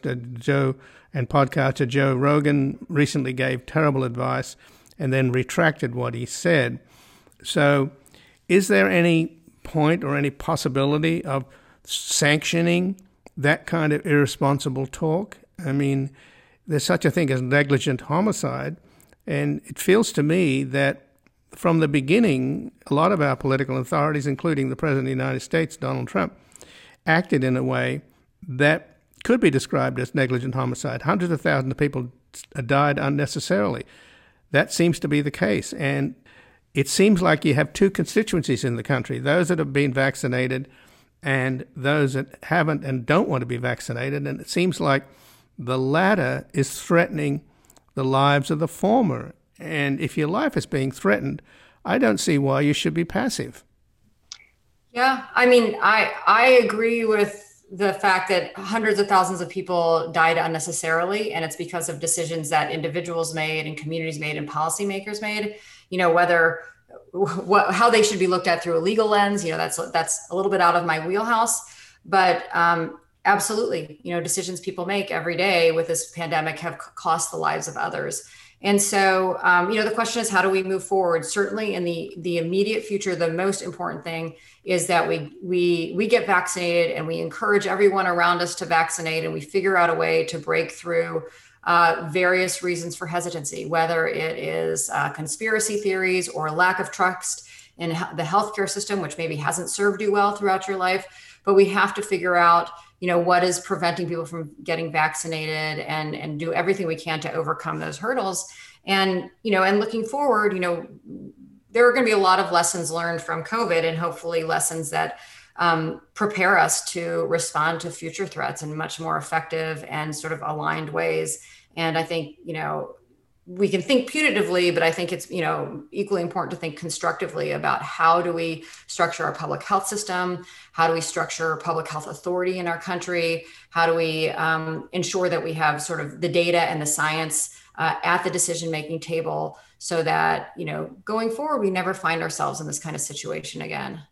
and podcaster Joe Rogan, recently gave terrible advice and then retracted what he said. So is there any point or any possibility of sanctioning that kind of irresponsible talk? I mean, there's such a thing as negligent homicide, and it feels to me that from the beginning, a lot of our political authorities, including the President of the United States, Donald Trump, acted in a way that could be described as negligent homicide. Hundreds of thousands of people died unnecessarily. That seems to be the case, and it seems like you have two constituencies in the country, those that have been vaccinated and those that haven't and don't want to be vaccinated, and it seems like the latter is threatening the lives of the former. And if your life is being threatened, I don't see why you should be passive. Yeah, I mean, I agree with the fact that hundreds of thousands of people died unnecessarily, and it's because of decisions that individuals made and communities made and policymakers made. How they should be looked at through a legal lens, that's a little bit out of my wheelhouse. But absolutely, decisions people make every day with this pandemic have cost the lives of others. And so, the question is, how do we move forward? Certainly in the immediate future, the most important thing is that we get vaccinated, and we encourage everyone around us to vaccinate, and we figure out a way to break through various reasons for hesitancy, whether it is conspiracy theories or lack of trust in the healthcare system, which maybe hasn't served you well throughout your life. But we have to figure out, what is preventing people from getting vaccinated, and do everything we can to overcome those hurdles. And, and looking forward, there are going to be a lot of lessons learned from COVID, and hopefully lessons that prepare us to respond to future threats in much more effective and sort of aligned ways. And I think, we can think punitively, but I think it's, equally important to think constructively about how do we structure our public health system? How do we structure public health authority in our country? How do we ensure that we have sort of the data and the science at the decision-making table so that, going forward, we never find ourselves in this kind of situation again?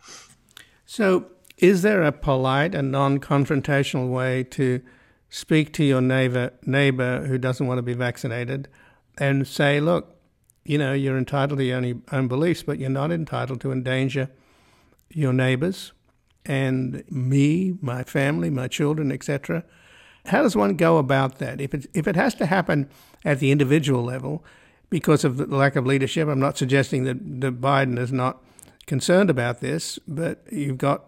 So is there a polite and non-confrontational way to speak to your neighbor who doesn't want to be vaccinated and say, look, you're entitled to your own beliefs, but you're not entitled to endanger your neighbors and me, my family, my children, etc.? How does one go about that? If it has to happen at the individual level because of the lack of leadership, I'm not suggesting that Biden is not concerned about this, but you've got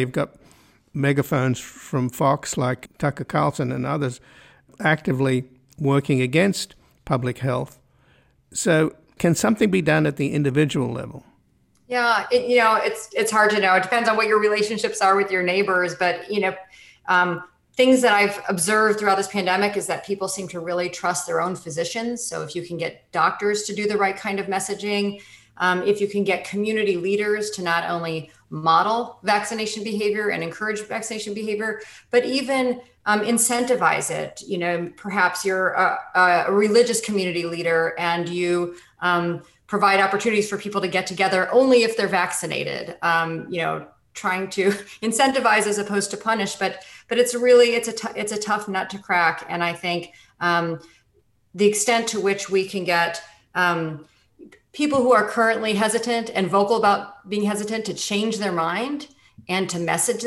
megaphones from Fox like Tucker Carlson and others actively working against public health. So can something be done at the individual level? Yeah, it's hard to know. It depends on what your relationships are with your neighbors. But, things that I've observed throughout this pandemic is that people seem to really trust their own physicians. So if you can get doctors to do the right kind of messaging, if you can get community leaders to not only model vaccination behavior and encourage vaccination behavior, but even incentivize it. Perhaps you're a religious community leader and you provide opportunities for people to get together only if they're vaccinated. Trying to incentivize as opposed to punish, but it's a tough nut to crack. And I think the extent to which we can get people who are currently hesitant and vocal about being hesitant to change their mind and to message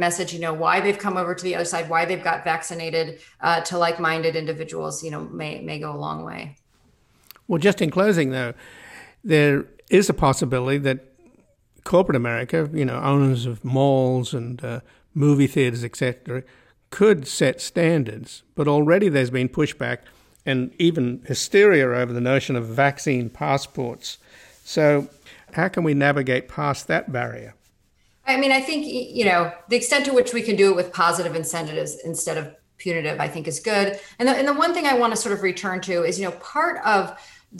why they've come over to the other side, why they've got vaccinated, to like-minded individuals, may go a long way. Well, just in closing, though, there is a possibility that corporate America, owners of malls and movie theaters, etc., could set standards. But already there's been pushback and even hysteria over the notion of vaccine passports. So how can we navigate past that barrier? I mean, I think, the extent to which we can do it with positive incentives instead of punitive, I think is good. And the one thing I want to sort of return to is, part of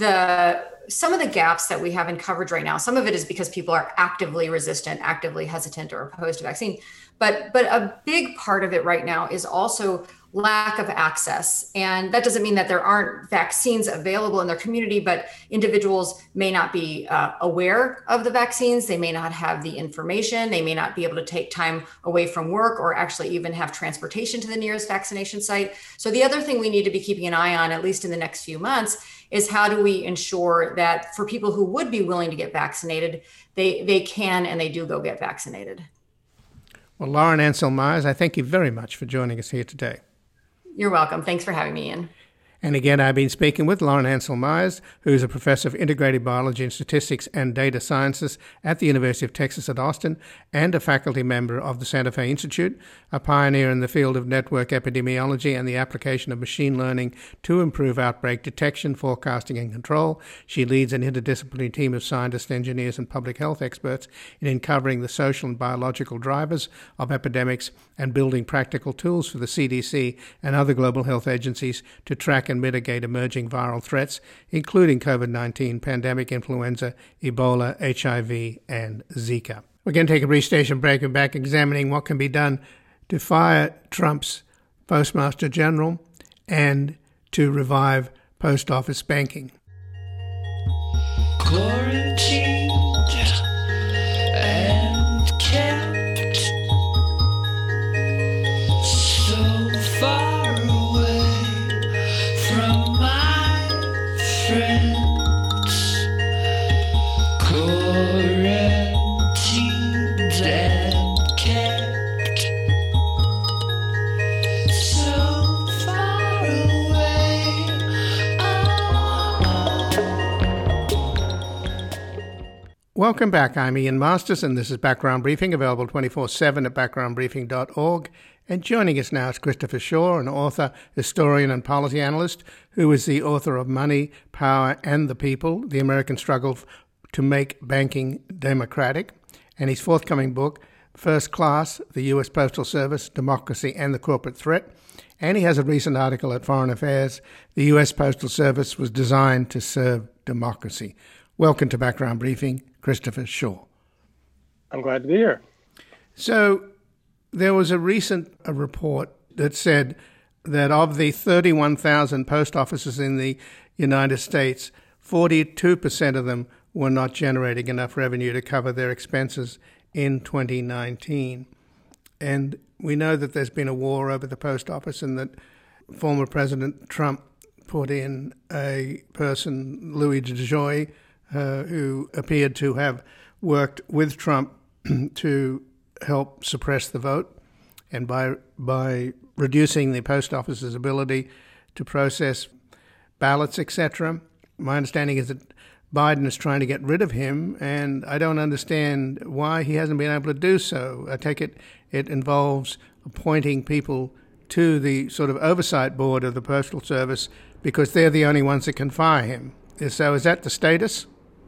some of the gaps that we have in coverage right now, some of it is because people are actively resistant, actively hesitant, or opposed to vaccine. But a big part of it right now is also lack of access. And that doesn't mean that there aren't vaccines available in their community, but individuals may not be aware of the vaccines. They may not have the information. They may not be able to take time away from work or actually even have transportation to the nearest vaccination site. So the other thing we need to be keeping an eye on, at least in the next few months, is how do we ensure that for people who would be willing to get vaccinated, they can and they do go get vaccinated. Well, Lauren Ansell Myers, I thank you very much for joining us here today. You're welcome. Thanks for having me, Ian. And again, I've been speaking with Lauren Ansell Myers, who is a professor of integrated biology and statistics and data sciences at the University of Texas at Austin and a faculty member of the Santa Fe Institute, a pioneer in the field of network epidemiology and the application of machine learning to improve outbreak detection, forecasting, and control. She leads an interdisciplinary team of scientists, engineers, and public health experts in uncovering the social and biological drivers of epidemics and building practical tools for the CDC and other global health agencies to track and mitigate emerging viral threats, including COVID-19, pandemic influenza, Ebola, HIV, and Zika. We're going to take a brief station break and back examining what can be done to fire Trump's Postmaster General and to revive post office banking. Quarantined and kept so far away from my friends. Quarantined and kept so far away. Welcome back. I'm Ian Masters, and this is Background Briefing, available 24/7 at backgroundbriefing.org. And joining us now is Christopher Shaw, an author, historian, and policy analyst, who is the author of Money, Power, and the People, The American Struggle to Make Banking Democratic, and his forthcoming book, First Class, the U.S. Postal Service, Democracy and the Corporate Threat. And he has a recent article at Foreign Affairs, The U.S. Postal Service was designed to serve democracy. Welcome to Background Briefing, Christopher Shaw. I'm glad to be here. So there was a recent report that said that of the 31,000 post offices in the United States, 42% of them were not generating enough revenue to cover their expenses in 2019. And we know that there's been a war over the post office and that former President Trump put in a person, Louis DeJoy, who appeared to have worked with Trump to help suppress the vote. And by reducing the post office's ability to process ballots, etc., my understanding is that Biden is trying to get rid of him, and I don't understand why he hasn't been able to do so. I take it involves appointing people to the sort of oversight board of the Postal Service because they're the only ones that can fire him. So is that the status?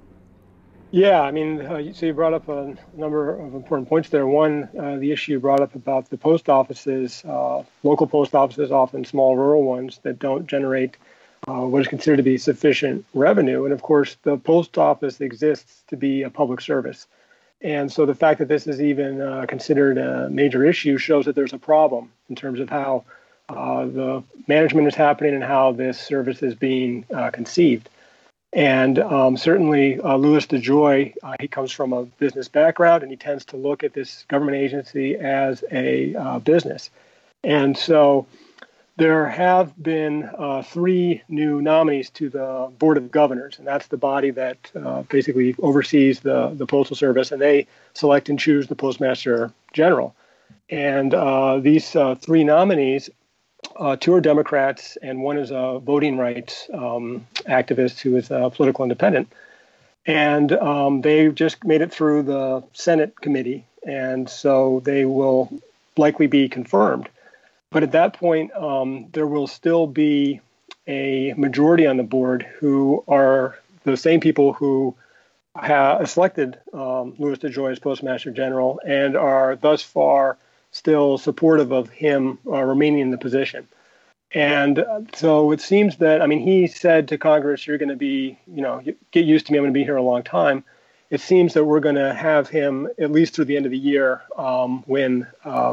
Yeah, I mean, so you brought up a number of important points there. One, the issue you brought up about the post offices, local post offices, often small rural ones that don't generate what is considered to be sufficient revenue. And of course, the post office exists to be a public service. And so the fact that this is even considered a major issue shows that there's a problem in terms of how the management is happening and how this service is being conceived. And certainly Louis DeJoy, he comes from a business background, and he tends to look at this government agency as a business. And so there have been 3 new nominees to the Board of Governors, and that's the body that basically oversees the Postal Service, and they select and choose the Postmaster General. And these 3 nominees, 2 are Democrats, and 1 is a voting rights activist who is a political independent. And they just made it through the Senate committee, and so they will likely be confirmed. But at that point, there will still be a majority on the board who are the same people who have selected Louis DeJoy as Postmaster General and are thus far still supportive of him remaining in the position. And so it seems that, I mean, he said to Congress, you're going to be, get used to me, I'm going to be here a long time. It seems that we're going to have him at least through the end of the year when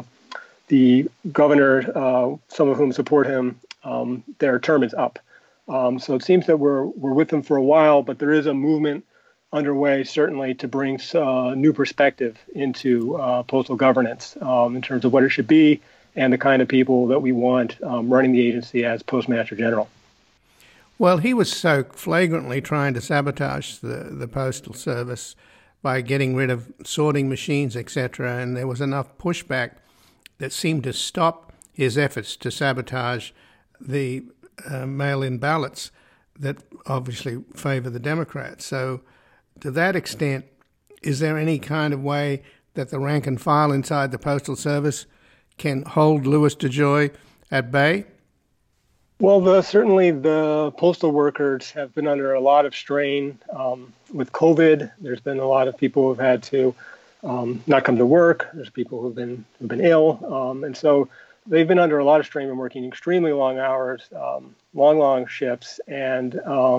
the governor, some of whom support him, their term is up. So it seems that we're with him for a while, but there is a movement underway, certainly, to bring new perspective into postal governance in terms of what it should be and the kind of people that we want running the agency as Postmaster General. Well, he was so flagrantly trying to sabotage the Postal Service by getting rid of sorting machines, etc., and there was enough pushback that seemed to stop his efforts to sabotage the mail-in ballots that obviously favor the Democrats. So to that extent, is there any kind of way that the rank and file inside the Postal Service can hold Louis DeJoy at bay? Well, certainly the postal workers have been under a lot of strain with COVID. There's been a lot of people who've had to not come to work. There's people who've been ill, and so they've been under a lot of strain and working extremely long hours, long shifts, and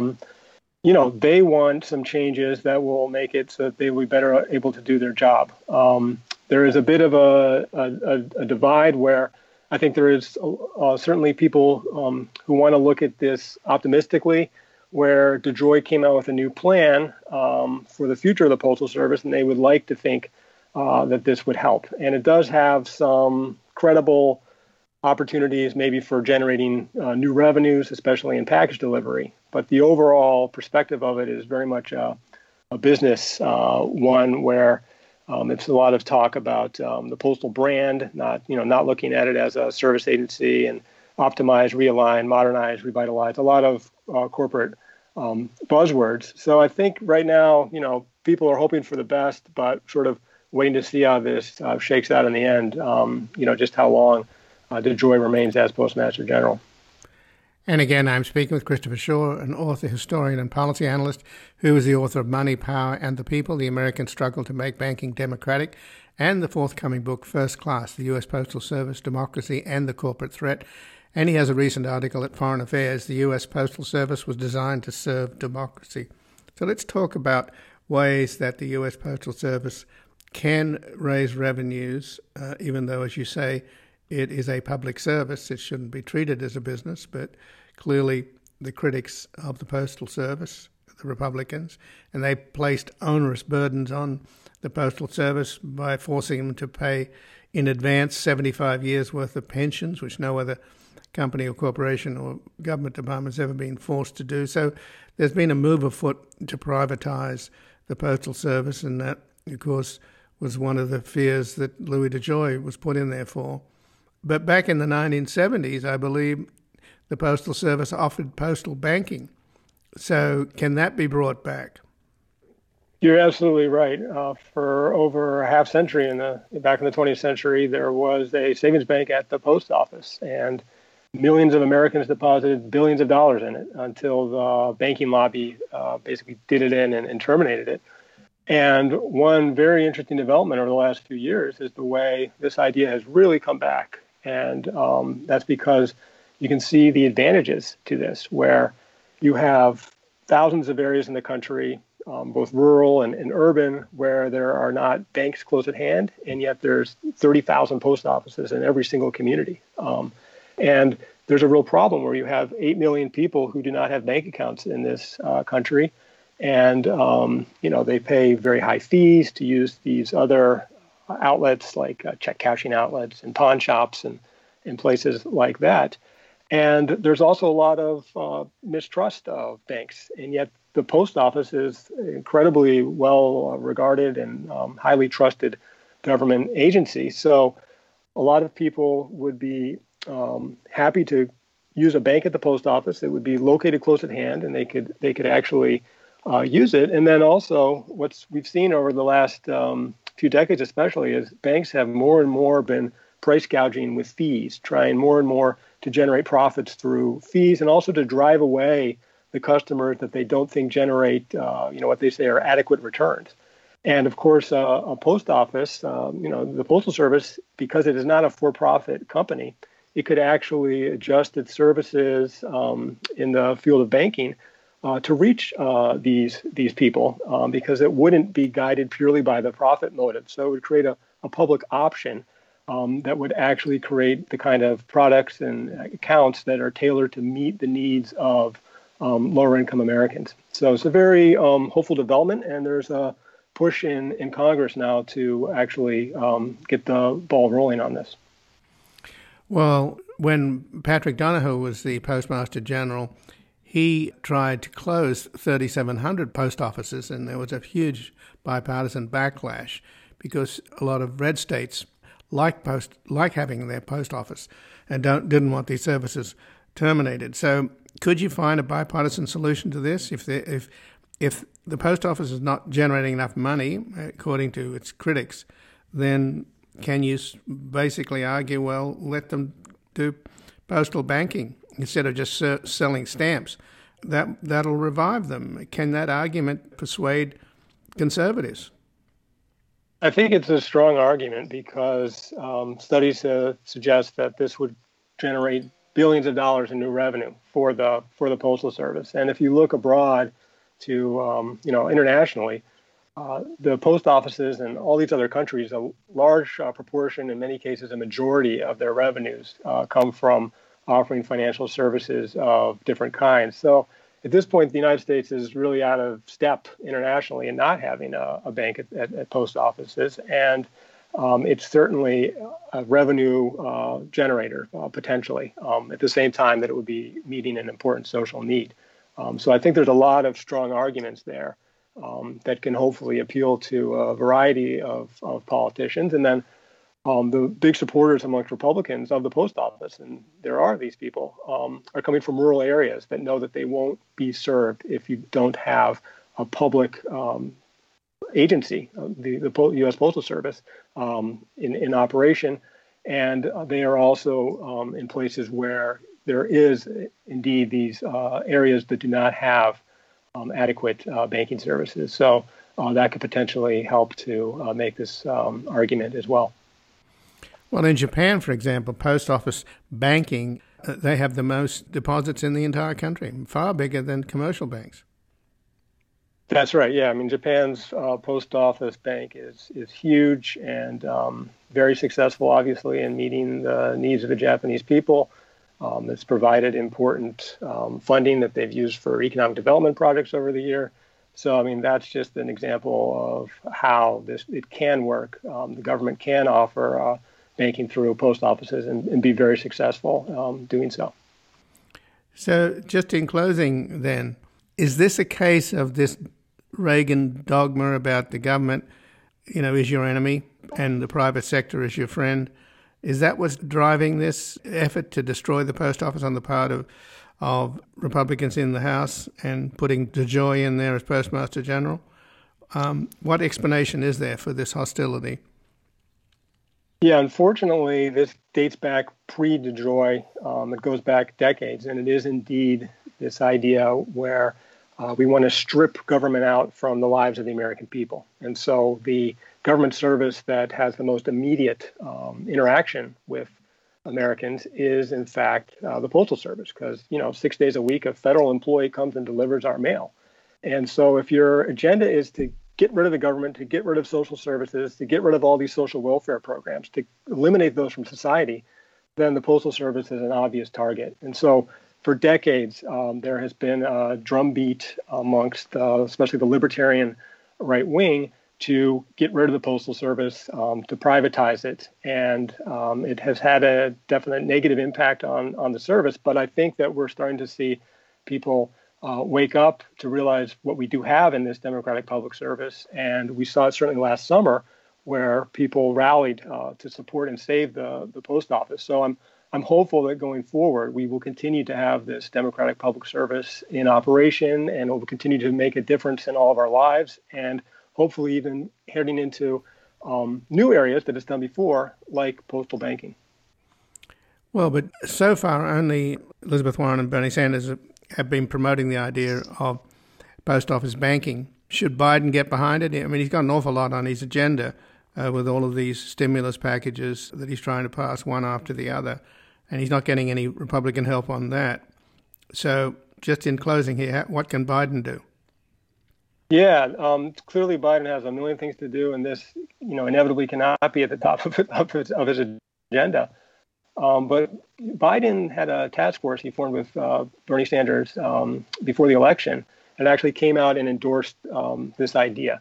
they want some changes that will make it so that they will be better able to do their job. There is a bit of a divide where I think there is certainly people who want to look at this optimistically, where DeJoy came out with a new plan for the future of the Postal Service, and they would like to think that this would help. And it does have some credible opportunities maybe for generating new revenues, especially in package delivery. But the overall perspective of it is very much a business one where it's a lot of talk about the postal brand, not looking at it as a service agency, and optimize, realign, modernize, revitalize, a lot of corporate buzzwords. So I think right now, people are hoping for the best, but sort of waiting to see how this shakes out in the end, just how long DeJoy remains as Postmaster General. And again, I'm speaking with Christopher Shaw, an author, historian, and policy analyst, who is the author of Money, Power, and the People, The American Struggle to Make Banking Democratic, and the forthcoming book, First Class, The U.S. Postal Service, Democracy, and the Corporate Threat. And he has a recent article at Foreign Affairs, The U.S. Postal Service was designed to serve democracy. So let's talk about ways that the U.S. Postal Service can raise revenues, even though, as you say, it is a public service. It shouldn't be treated as a business, but clearly the critics of the Postal Service, the Republicans, and they placed onerous burdens on the Postal Service by forcing them to pay in advance 75 years' worth of pensions, which no other company or corporation or government department has ever been forced to do. So there's been a move afoot to privatize the Postal Service, and that, of course, was one of the fears that Louis DeJoy was put in there for. But back in the 1970s, I believe the Postal Service offered postal banking. So can that be brought back? You're absolutely right. For over a half century, back in the 20th century, there was a savings bank at the post office, and millions of Americans deposited billions of dollars in it until the banking lobby basically did it in and terminated it. And one very interesting development over the last few years is the way this idea has really come back. And that's because you can see the advantages to this, where you have thousands of areas in the country, both rural and urban, where there are not banks close at hand, and yet there's 30,000 post offices in every single community. And there's a real problem where you have 8 million people who do not have bank accounts in this country. And, they pay very high fees to use these other outlets like check cashing outlets and pawn shops and places like that. And there's also a lot of mistrust of banks. And yet the post office is incredibly well regarded and highly trusted government agency. So a lot of people would be happy to use a bank at the post office. It would be located close at hand, and they could actually use it. And then also what we've seen over the last few decades especially is banks have more and more been price gouging with fees, trying more and more to generate profits through fees and also to drive away the customers that they don't think generate, what they say are adequate returns. And of course, a post office, the Postal Service, because it is not a for-profit company, it could actually adjust its services in the field of banking to reach these people because it wouldn't be guided purely by the profit motive. So it would create a public option that would actually create the kind of products and accounts that are tailored to meet the needs of lower income Americans. So it's a very hopeful development, and there's a push in Congress now to actually get the ball rolling on this. Well, when Patrick Donohoe was the Postmaster General, he tried to close 3,700 post offices, and there was a huge bipartisan backlash because a lot of red states like having their post office and didn't want these services terminated. So could you find a bipartisan solution to this? If the post office is not generating enough money, according to its critics, then can you basically argue, well, let them do postal banking instead of just selling stamps? That'll revive them. Can that argument persuade conservatives? I think it's a strong argument because studies suggest that this would generate billions of dollars in new revenue for the Postal Service. And if you look abroad to internationally, the post offices in all these other countries, a large proportion, in many cases, a majority of their revenues come from offering financial services of different kinds. So at this point, the United States is really out of step internationally in not having a bank at post offices. And it's certainly a revenue generator, potentially, at the same time that it would be meeting an important social need. So I think there's a lot of strong arguments there that can hopefully appeal to a variety of politicians. And then the big supporters amongst Republicans of the post office, and there are these people, are coming from rural areas that know that they won't be served if you don't have a public agency, the U.S. Postal Service, in operation. And they are also in places where there is indeed these areas that do not have adequate banking services. So that could potentially help to make this argument as well. Well, in Japan, for example, post office banking, they have the most deposits in the entire country, far bigger than commercial banks. That's right. Yeah, I mean, Japan's post office bank is huge and very successful, obviously, in meeting the needs of the Japanese people. It's provided important funding that they've used for economic development projects over the year. So, I mean, that's just an example of how it can work. The government can offer banking through post offices and be very successful doing so. So, just in closing, then, is this a case of this Reagan dogma about the government, is your enemy and the private sector is your friend? Is that what's driving this effort to destroy the post office on the part of Republicans in the House and putting DeJoy in there as Postmaster General? What explanation is there for this hostility? Yeah, unfortunately, this dates back pre-DeJoy. It goes back decades, and it is indeed this idea where we want to strip government out from the lives of the American people. And so the government service that has the most immediate interaction with Americans is, in fact, the Postal Service, because, 6 days a week, a federal employee comes and delivers our mail. And so if your agenda is to get rid of the government, to get rid of social services, to get rid of all these social welfare programs, to eliminate those from society, then the Postal Service is an obvious target. And so for decades, there has been a drumbeat amongst especially the libertarian right wing to get rid of the Postal Service, to privatize it. And it has had a definite negative impact on the service. But I think that we're starting to see people wake up to realize what we do have in this democratic public service. And we saw it certainly last summer where people rallied to support and save the post office. So I'm hopeful that going forward, we will continue to have this democratic public service in operation, and it will continue to make a difference in all of our lives, and hopefully even heading into new areas that it's done before, like postal banking. Well, but so far only Elizabeth Warren and Bernie Sanders have been promoting the idea of post office banking. Should Biden get behind it? I mean, he's got an awful lot on his agenda with all of these stimulus packages that he's trying to pass one after the other, and he's not getting any Republican help on that. So just in closing here, what can Biden do? Yeah, clearly Biden has a million things to do, and this, inevitably cannot be at the top of his agenda. But Biden had a task force he formed with Bernie Sanders before the election, and actually came out and endorsed this idea.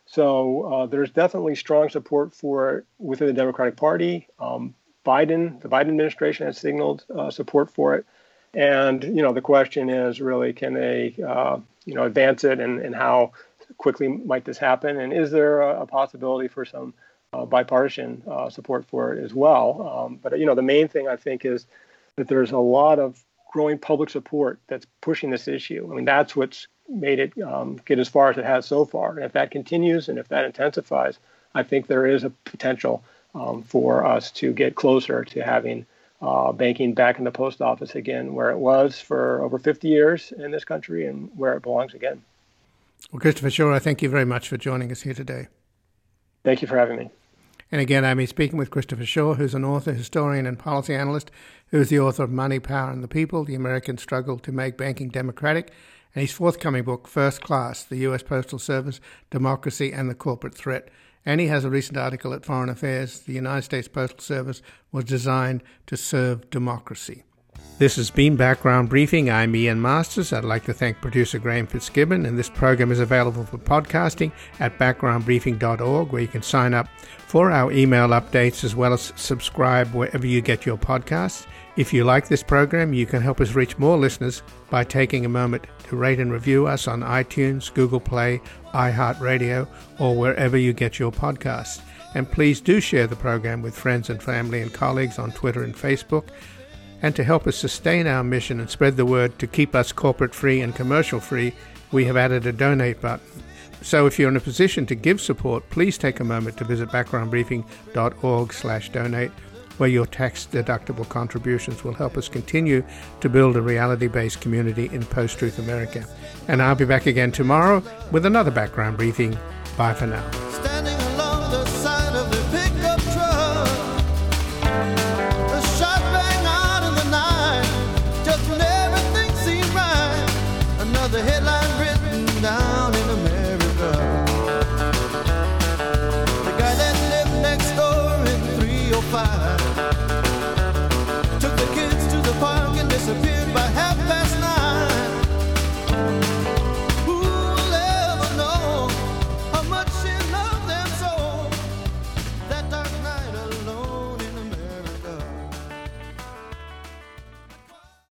So there's definitely strong support for it within the Democratic Party. The Biden administration has signaled support for it. And, the question is really, can they, advance it, and how quickly might this happen? And is there a possibility for some bipartisan support for it as well? But, the main thing I think is that there's a lot of growing public support that's pushing this issue. I mean, that's what's made it get as far as it has so far. And if that continues and if that intensifies, I think there is a potential for us to get closer to having banking back in the post office again, where it was for over 50 years in this country and where it belongs again. Well, Christopher Schorr, I thank you very much for joining us here today. Thank you for having me. And again, I'm speaking with Christopher Schorr, who's an author, historian, and policy analyst, who is the author of Money, Power, and the People, The American Struggle to Make Banking Democratic, and his forthcoming book, First Class, The U.S. Postal Service, Democracy, and the Corporate Threat. And he has a recent article at Foreign Affairs, The United States Postal Service was designed to serve democracy. This has been Background Briefing. I'm Ian Masters. I'd like to thank producer Graham Fitzgibbon, and this program is available for podcasting at backgroundbriefing.org, where you can sign up for our email updates as well as subscribe wherever you get your podcasts. If you like this program, you can help us reach more listeners by taking a moment to rate and review us on iTunes, Google Play, iHeartRadio, or wherever you get your podcasts. And please do share the program with friends and family and colleagues on Twitter and Facebook. And to help us sustain our mission and spread the word to keep us corporate-free and commercial-free, we have added a donate button. So if you're in a position to give support, please take a moment to visit backgroundbriefing.org/donate, where your tax-deductible contributions will help us continue to build a reality-based community in post-truth America. And I'll be back again tomorrow with another background briefing. Bye for now.